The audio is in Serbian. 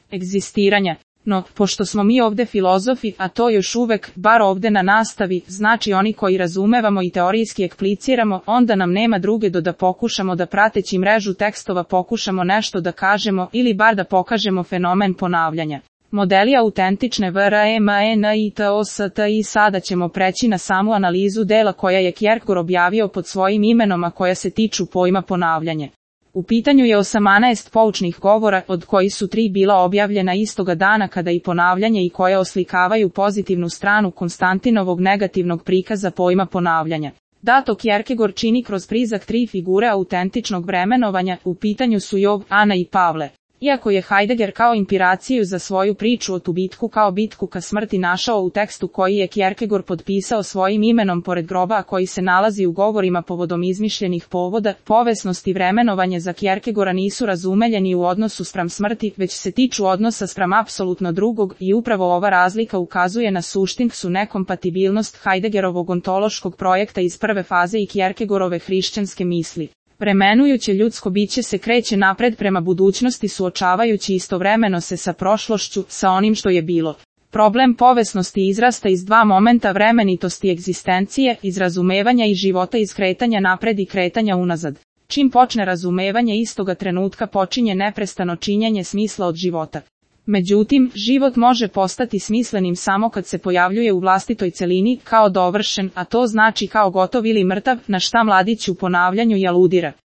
egzistiranja. No, pošto smo mi ovde filozofi, a to još uvek, bar ovde na nastavi, znači oni koji razumevamo i teorijski ekspliciramo, onda nam nema druge do da pokušamo da prateći mrežu tekstova pokušamo nešto da kažemo ili bar da pokažemo fenomen ponavljanja. Modeli autentične VREMENITOST i sada ćemo preći na samu analizu dela koja je Kierkegaard objavio pod svojim imenom, a koja se tiču pojma ponavljanje. U pitanju je 18 poučnih govora, od kojih su 3 bila objavljena istoga dana kada i ponavljanje i koje oslikavaju pozitivnu stranu Konstantinovog negativnog prikaza pojma ponavljanja. Dato Kierkegaard čini kroz prizak 3 figure autentičnog vremenovanja, u pitanju su Job, Ana i Pavle. Iako je Heidegger kao inspiraciju za svoju priču o tu bitku kao bitku ka smrti našao u tekstu koji je Kierkegaard potpisao svojim imenom pored groba, a koji se nalazi u govorima povodom izmišljenih povoda, povesnost i vremenovanje za Kierkegaarda nisu razumeljeni u odnosu spram smrti, već se tiču odnosa spram apsolutno drugog i upravo ova razlika ukazuje na suštinsku nekompatibilnost Heideggerovog ontološkog projekta iz prve faze i Kierkegaardove hrišćanske misli. Vremenujuće ljudsko biće se kreće napred prema budućnosti suočavajući istovremeno se sa prošlošću, sa onim što je bilo. Problem povesnosti izrasta iz 2 momenta vremenitosti egzistencije, iz razumevanja i života, iz kretanja napred i kretanja unazad. Čim počne razumevanje istoga trenutka počinje neprestano činjenje smisla od života. Međutim, život može postati smislenim samo kad se pojavljuje u vlastitoj celini, kao dovršen, a to znači kao gotov ili mrtav, na šta mladić u ponavljanju i aludira.